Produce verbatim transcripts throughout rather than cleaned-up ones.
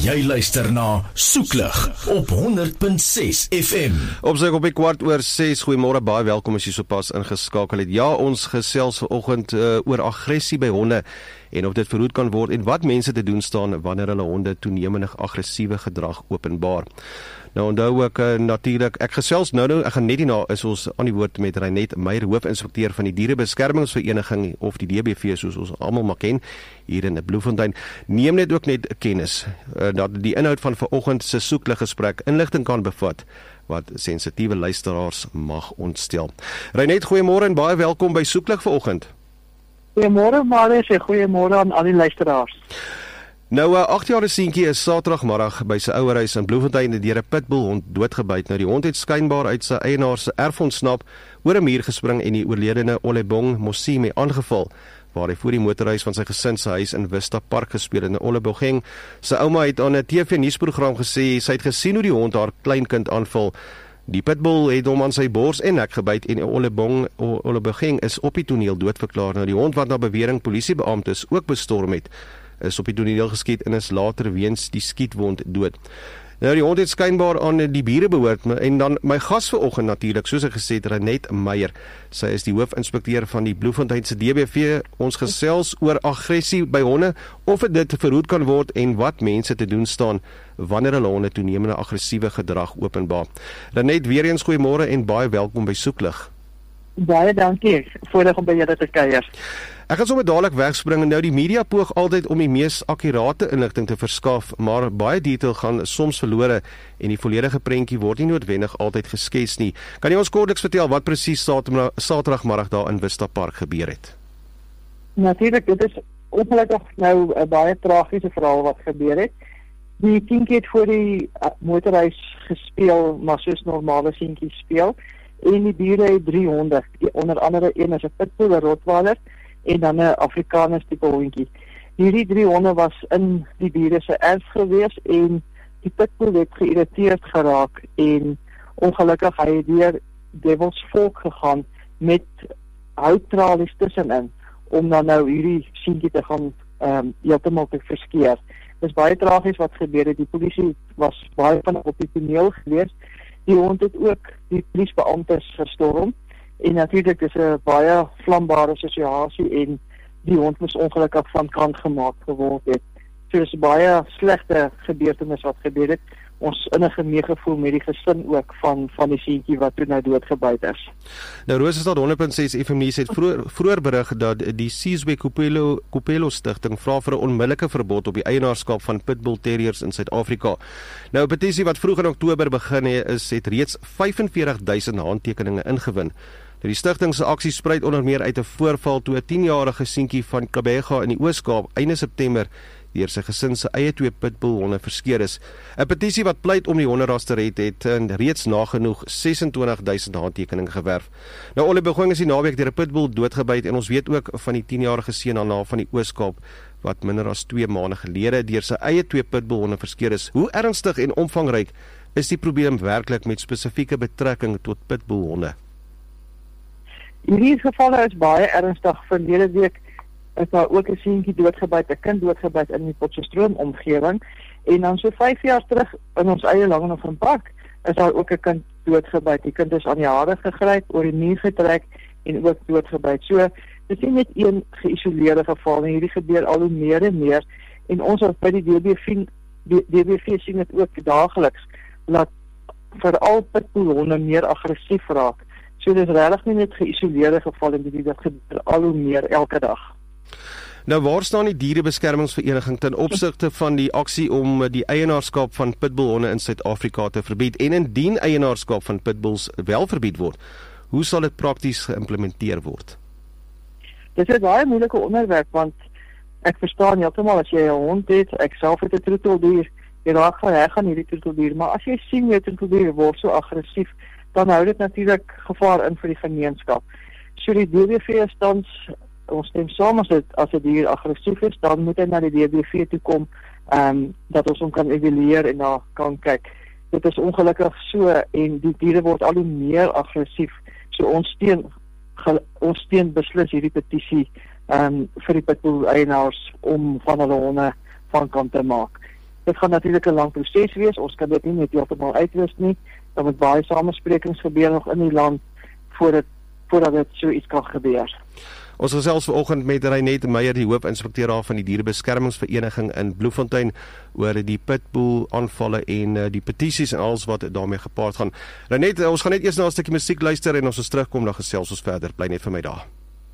Jy luister na Soeklig op honderd punt ses F M. Op sy op die kwart oor ses, goeiemôre, baie welkom as jy sopas ingeskakel het. Ja, ons gesels vanoggend uh, oor aggressie by honde en of dit verhoed kan word en wat mense te doen staan wanneer hulle honde toenemend aggressiewe gedrag openbaar. Nou onthou ook uh, natuurlik, ek gesels nou nou, ek gaan net hierna is ons aan die woord met Reinet Meyer, hoofinspekteur van die Dierebeskermingsvereniging of die D B V soos ons almal maar ken hier in Bloemfontein. Neem net ook net kennis uh, dat die inhoud van vanoggend se Soeklig gesprek inligting kan bevat wat sensitiewe luisteraars mag ontstel. Reinet, goeiemôre en baie welkom by Soeklig vanoggend. Goeiemôre Marius en goeiemôre aan al die luisteraars. Nou, 'n agtjarige seentjie is Saterdagmiddag by sy ouerhuis in Bloemfontein deur 'n pitbullhond doodgebyt. Nou die hond het skynbaar uit sy eienaar se erf ontsnap, oor 'n muur gespring en die oorledene Olebong Mosime aangeval, waar hy voor die motorhuis van sy gesin se huis in Vista Park gespeel het. In Olebong, sy ouma het aan 'n T V-nuusprogram gesê sy het gesien hoe die hond haar kleinkind aanval. Die pitbull het hom aan sy bors en nek gebyt en Olebong Olebong is op die toneel doodverklaar. Nou die hond wat na bewering polisiebeamptes ook bestorm het, is op die toneel geskiet en is later weens die skietwond dood. Nou die hond het skynbaar aan die bure behoort en dan my gas vanoggend natuurlik, soos ek gesê het, Reinet Meyer. Sy is die hoofinspekteur van die Bloemfonteinse D B V. Ons gesels oor aggressie by honde, of dit verhoed kan word en wat mense te doen staan wanneer hulle honde toenemende aggressiewe gedrag openbaar. Reinet, weer eens goeiemôre en baie welkom by Soeklig. Baie dankie, voordat om by julle te kuier. Ek gaan sommer dadelik wegspring. Nou die media poog altyd om die mees akkurate inligting te verskaf, maar baie detail gaan soms verlore en die volledige prentjie word nie noodwendig altyd geskets nie. Kan jy ons kortliks vertel wat presies Saterdagmiddag daar in Vista Park gebeur het? Natuurlik, dit is ongelukkig nou 'n baie tragiese verhaal wat gebeur het. Die kindjie het voor die uh, motorhuis gespeel, maar soos normale seentjies speel. En die bure het drie honde, onder andere een is 'n pitbull, 'n rottweiler en dan 'n Afrikaner tipe hondjie. Hierdie drie honde was in die bure se erf gewees en die pitbull het geïrriteerd geraak en ongelukkig hy het deur Devil's Fork gegaan met houttralies tussenin om dan nou hierdie seentjie te gaan ehm um, heeltemal te verskeer. Dit is baie tragies wat gebeur het. Die polisie was baie van op die toneel gewees. Die hond het ook die polisiebeamptes gestorm en natuurlik is 'n baie vlambare situasie en die hond moes ongelukkig van kant gemaak geword het. So is baie slegte gebeurtenis wat gebeur het. Ons innige meegevoel met die gesin ook van van die seentjie wat toe nou doodgebyt is. Nou Rosestad honderd punt ses F M nuus het vroeër vroeër berig dat die Sizwe Kupelo Kupelo Stichting vra vir 'n onmiddellike verbod op die eienaarskap van pitbull terriers in Suid-Afrika. Nou 'n petisie wat vroeg in Oktober begin het, is het reeds vyf en veertig duisend handtekeninge ingewin. Nou die stigting se aksie spruit onder meer uit 'n voorval toe 'n tienjarige seentjie van Kabega in die Oos-Kaap einde September deur sy gesin se eie twee pitbullhonde verskeer is. 'n Petisie wat pleit om die honderas te red het en reeds nagenoeg ses en twintig duisend handtekeninge gewerf. Nou Olebong is die naweek deur 'n pitbull doodgebyt en ons weet ook van die tienjarige seun aan van die Oos-Kaap wat minder as twee maande gelede deur sy eie twee pitbullhonde verskeer is. Hoe ernstig en omvangryk is die probleem werklik met spesifieke betrekking tot pitbullhonde? Hierdie gevalle is baie ernstig. Verlede week is daar ook 'n seentjie doodgebyt, 'n kind doodgebyt in die Potchefstroom omgewing en dan so vyf jaar terug in ons eie Langehoven Park is daar ook 'n kind doodgebyt. Die kind is aan die hare gegryp, oor die muur getrek en ook doodgebyt. So dit is nie net een geïsoleerde geval nie, hierdie gebeur al hoe meer en meer en ons as by die D B V D B V sien dit ook daagliks dat veral pitbullhonde meer aggressief raak. So dit is regtig nie net geïsoleerde gevalle nie, dit gebeur al hoe meer elke dag. Nou waar staan die Dierebeskermingsvereniging ten opsigte van die aksie om die eienaarskap van pitbullhonde in Suid-Afrika te verbied en indien eienaarskap van pitbulls wel verbied word, hoe sal dit prakties geïmplementeer word? Dit is 'n baie moeilike onderwerp want ek verstaan heeltemal as jy 'n hond het, ek self het 'n troeteldier, jy raak gereg aan hierdie troeteldier, maar as jy sien jy troeteldier word so aggressief, dan hou dit natuurlik gevaar in vir die gemeenskap. So die D B V tans, ons stem saam as dit as 'n dier aggressief is, dan moet hy na die D B V toe kom, um, dat ons hom kan evalueer en na kan kyk. Dit is ongelukkig so en die diere word al hoe meer aggressief. So ons steun ons steun beslis hierdie petisie um, vir die pitbull eienaars om van hulle honde van kant te maak. Dit gaan natuurlik 'n lang proses wees. Ons kan dit nie net heeltemal uitwis nie. Daar moet baie samesprekings gebeur nog in die land voordat voordat dit so iets kan gebeur. Ons gesels vanoggend met Reinet Meyer, die hoofinspekteur daar van die Dierebeskermingsvereniging in Bloemfontein, oor die pitbull aanvalle en uh, die petisies en alles wat daarmee gepaard gaan. Reinet, ons gaan net eers na 'n stukkie musiek luister en ons ons terugkom, dan gesels ons verder. Bly net vir my daar.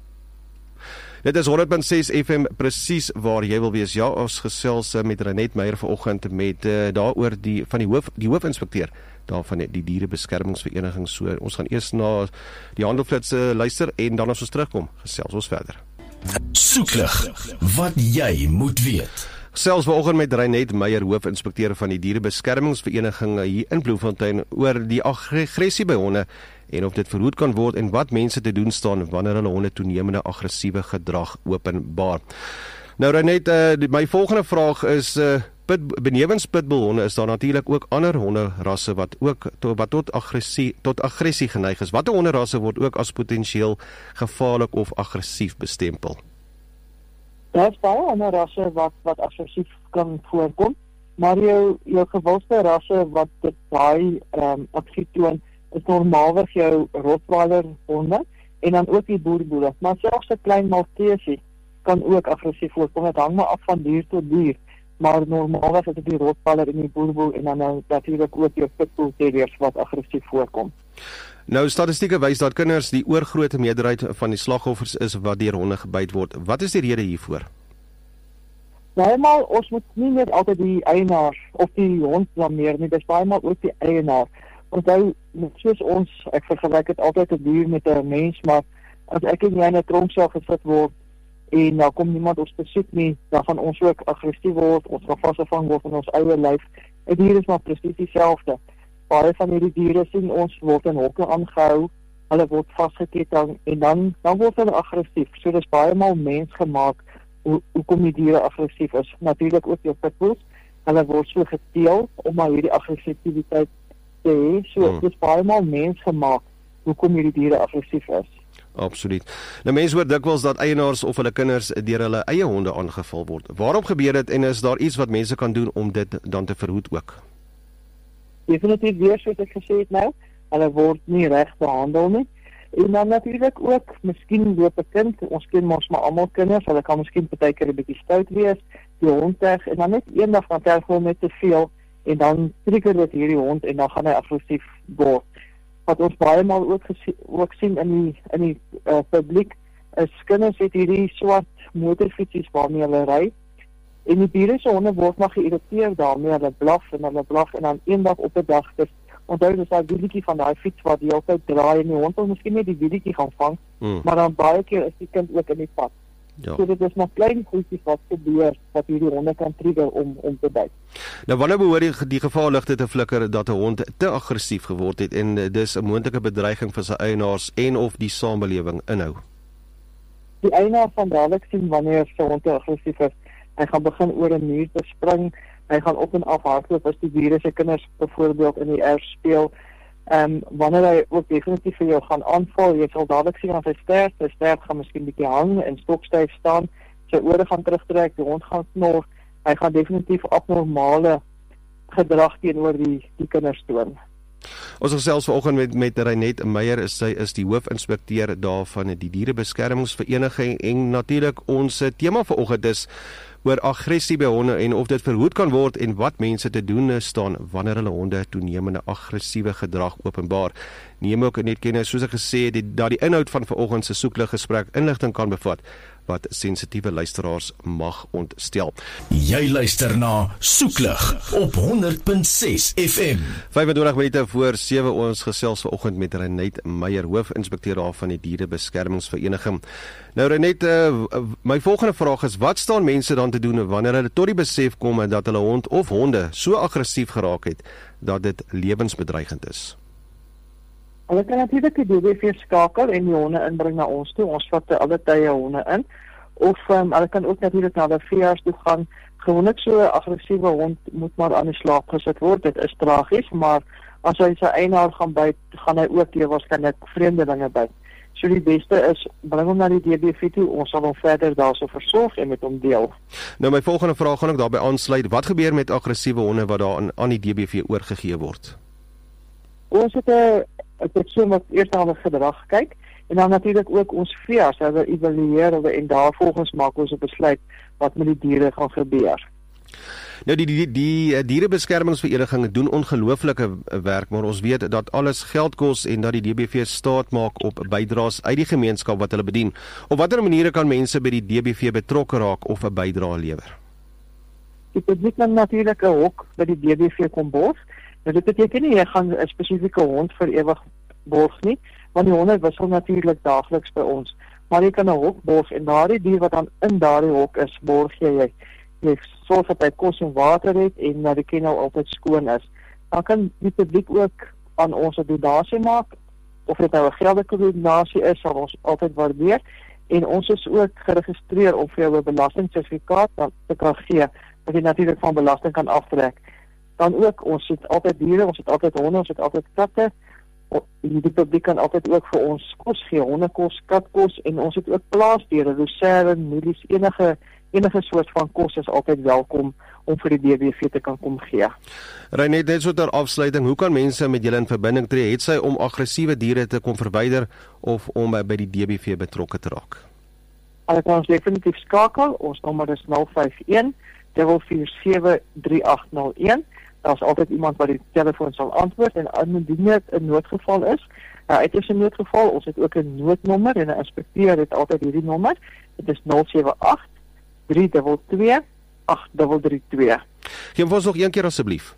Dit is honderd punt ses F M, presies waar jy wil wees. Ja, ons gesels met Reinet Meyer vanoggend met uh, daaroor die van die hoof die hoofinspekteur daar van die Dierebeskermingsvereniging. So ons gaan eers na die handelflitse luister en dan as ons terugkom, gesels ons verder. Soeklig, wat jy moet weet. Gesels vanoggend met Reinet Meyer, hoofinspekteur van die Dierebeskermingsvereniging hier in Bloemfontein, oor die aggressie by honde en of dit verhoed kan word en wat mense te doen staan wanneer hulle honde toenemende aggressiewe gedrag openbaar. Nou Reinet, uh, die, my volgende vraag is uh, pit, benewens pitbullhonde is daar natuurlik ook ander honderasse wat ook to, wat tot aggressie tot aggressie geneig is. Watter honderasse word ook as potensieel gevaarlik of aggressief bestempel? Daar is baie ander rasse wat wat aggressief kan voorkom, maar jou jou gewildste rasse wat dit baie ehm um, aksie toon is normaalweg jou Rottweiler honde en dan ook die boerboere, maar selfs 'n klein Maltese kan ook aggressief voorkom. Dit hang maar af van dier tot dier, maar normaalweg is dit die Rottweiler en die boerboer en dan nou natuurlik ook jou pitbull terriers wat aggressief voorkom. Nou, statistieke wys dat kinders die oorgrootste meerderheid van die slagoffers is wat deur honde gebyt word. Wat is die rede hiervoor? Baie maal, ons moet nie net altyd die eienaar of die hond blameer nie, dis baie maal ook die eienaar. Onthou, soos ons, ek vergelyk dit altyd 'n dier met 'n mens, maar as ek en jy in 'n tronksel gesit word en nou kom niemand ons besoek nie, dan gaan ons ook aggressief word, ons gaan vasgevang word in ons eie lyf. 'n Dier is maar presies dieselfde. Baie van hierdie diere sien ons word in hokke aangehou, hulle word vasgeketting en dan dan word hulle aggressief. So dis baie maal mensgemaak hoe hoekom die diere aggressief is. Natuurlik ook jou pitbulls, hulle word so geteel om maar hierdie aggressiwiteit te hê. So hmm. dis baie maal mensgemaak hoekom hierdie diere aggressief is. Absoluut. Nou mense hoor dikwels dat eienaars of hulle kinders deur hulle eie honde aangeval word. Waarom gebeur dit en is daar iets wat mense kan doen om dit dan te verhoed ook? Definitief weer soos ek gesê het nou, hulle word nie reg behandel nie. En dan natuurlik ook, miskien loop 'n kind, ons ken mos maar almal kinders, hulle kan miskien partykeer 'n bietjie stout wees, die hond weg en dan net eendag dan tel hom net te veel en dan trigger dit hierdie hond en dan gaan hy aggressief word. Wat ons baie maal ook gesien, ook sien in die in die uh, publiek is kinders het hierdie swart motorfietsies waarmee hulle ry. En die diere se honde word maar geïrriteerd daarmee, hulle blaf en hulle blaf en dan eendag op 'n dag is onthou dis daai wielietjie van daai fiets wat die hele tyd draai en die hond wil miskien net die wielietjie gaan vang, mm. maar dan baie keer is die kind ook in die pad. Ja. So dit is maar klein goedjies wat gebeur wat hierdie honde kan trigger om om te byt. Nou wanneer behoort die, die gevaarligte te flikker dat 'n hond te aggressief geword het en dis 'n moontlike bedreiging vir sy eienaars en of die samelewing inhou? Die eienaar van dadelik sien wanneer sy hond te aggressief is. Hy gaan begin oor 'n muur te spring, hy gaan op en af hardloop as die diere se kinders byvoorbeeld in die erf speel. Ehm um, wanneer hy ook definitief vir jou gaan aanval, jy sal dadelik sien as hy sterf, sy sterf gaan miskien bietjie hang en stokstyf staan, sy ore gaan terugtrek, die hond gaan knor, hy gaan definitief abnormale gedrag teenoor die die kinders toon. Ons gesels vanoggend met met Reinet Meyer, sy is die hoofinspekteur daar van die Dierebeskermingsvereniging en natuurlik ons tema vanoggend is oor aggressie by honde en of dit verhoed kan word en wat mense te doen staan wanneer hulle honde toenemende aggressiewe gedrag openbaar. Neem ook net kennis, soos ek gesê het, dat die inhoud van vanoggend se soeklig gesprek inligting kan bevat wat sensitiewe luisteraars mag ontstel. Jy luister na Soeklig op honderd punt ses F M. vyfentwintig minute voor sewe ons gesels vanoggend met Reinet Meyer, hoofinspekteur daar van die Dierebeskermingsvereniging. Nou Reinet, uh, my volgende vraag is, wat staan mense dan te doen wanneer hulle tot die besef kom dat hulle hond of honde so aggressief geraak het dat dit lewensbedreigend is? Hulle kan natuurlik die D B V skakel en die honde inbring na ons toe. Ons vat alle tye honde in. Of um, hulle kan ook natuurlik na die veearts toe gaan. Gewoonlik so 'n aggressiewe hond moet maar aan die slaap gesit word. Dit is tragies, maar as hy sy eienaar gaan byt, gaan hy ook weer waarskynlik vreemdelinge byt. So die beste is, bring hom na die D B V toe, ons sal hom verder daarso versorg en met hom deel. Nou my volgende vraag gaan ek daarbey aansluit. Wat gebeur met aggressiewe honde wat daar aan, aan die D B V oorgegee word? Ons het 'n 'n persoon wat eerstens gedrag kyk, en dan natuurlik ook ons veearts, hulle evalueer hulle en daarvolgens maak ons 'n besluit wat met die diere gaan gebeur. Nou die die die dierebeskermingsvereniging doen ongelooflike werk, maar ons weet dat alles geld kos en dat die D B V staat maak op bydraes uit die gemeenskap wat hulle bedien. Op watter maniere kan mense by die D B V betrokke raak of 'n bydrae lewer? Die publiek kan natuurlik 'n hok by die D B V kom borg. Nou dit beteken nie jy gaan 'n spesifieke hond vir ewig borg nie, want die honde wissel natuurlik daagliks by ons. Maar jy kan 'n hok borg en daardie dier wat dan in daardie hok is, borg jy jy. Jy sorg dat hy kos en water het en dat die kennel altyd skoon is. Dan kan die publiek ook aan ons 'n donasie maak, of dit nou 'n geldelike donasie is, sal ons altyd waardeer. En ons is ook geregistreer om vir jou 'n belastingsertifikaat te kan gee, wat jy natuurlik van belasting kan aftrek. Dan ook, ons het altyd diere, ons het altyd honde, ons het altyd katte. Die publiek kan altyd ook vir ons kos gee, hondekos, katkos, en ons het ook plaasdiere, lucerne, mielies, enige enige soort van kos is altyd welkom om vir die D B V te kan kom gee. Reinet, net so ter afsluiting, hoe kan mense met julle in verbinding tree? Het sy om aggressiewe diere te kom verwyder of om by die D B V betrokke te raak? Hulle kan ons definitief skakel. Ons nommer is nul vyf een, vier vier sewe, drie agt nul een. Daar is altyd iemand wat die telefoon sal antwoord, en indien dit 'n noodgeval is, uh, uit is 'n noodgeval, ons het ook 'n noodnommer en 'n inspekteur het altyd hierdie nommer. Dit is nul sewe agt, drie twee twee, agt drie drie twee. Gee ons nog een keer asseblief.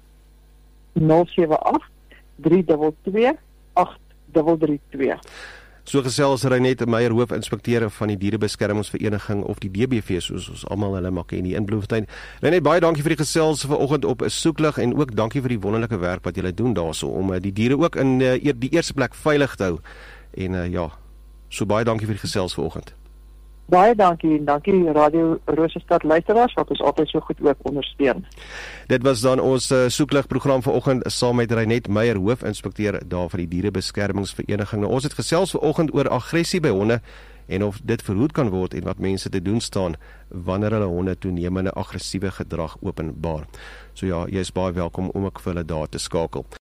nul sewe agt, drie twee twee, agt drie drie twee. So gesels Reinet Meyer, hoofinspekteur van die Dierebeskermingsvereniging of die D B V, soos ons almal hulle maak in die in Bloemfontein. Reinet, baie dankie vir die gesels vanoggend op 'n soeklig, en ook dankie vir die wonderlike werk wat julle doen daarso om die diere ook in uh, die eerste plek veilig te hou. En uh, ja, so baie dankie vir die gesels vanoggend. Baie dankie, en dankie Radio Rosestad luisteraars wat ons altyd so goed ook ondersteun. Dit was dan ons uh, soeklig program vanoggend saam met Reinet Meyer, hoofinspekteur daar van die Dierebeskermingsvereniging. Nou, ons het gesels vanoggend oor aggressie by honde en of dit verhoed kan word en wat mense te doen staan wanneer hulle honde toenemende aggressiewe gedrag openbaar. So ja, jy is baie welkom om ook vir hulle daar te skakel.